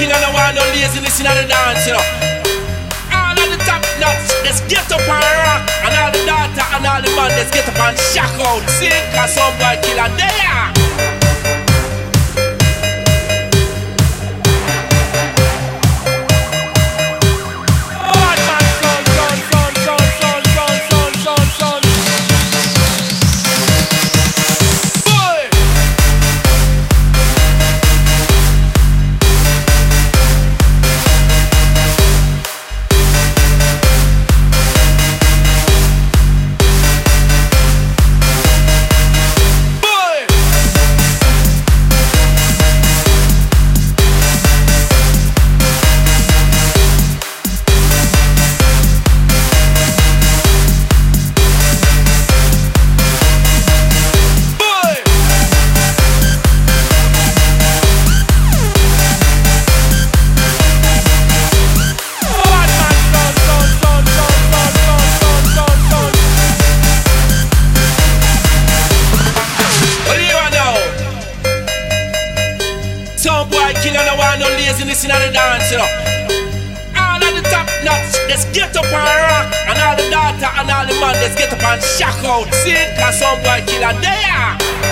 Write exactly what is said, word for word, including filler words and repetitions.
king and no want no laziness in the dance, you know. All of the top nuts, let's get up and rock. And all the daughter and all the man, let's get up and shock out. See, cause some boy killer there. In the dance, you know. All of the top nuts, let's get up and rock. And all the daughter and all the man, let's get up and shock out. See, cause some boy killer there.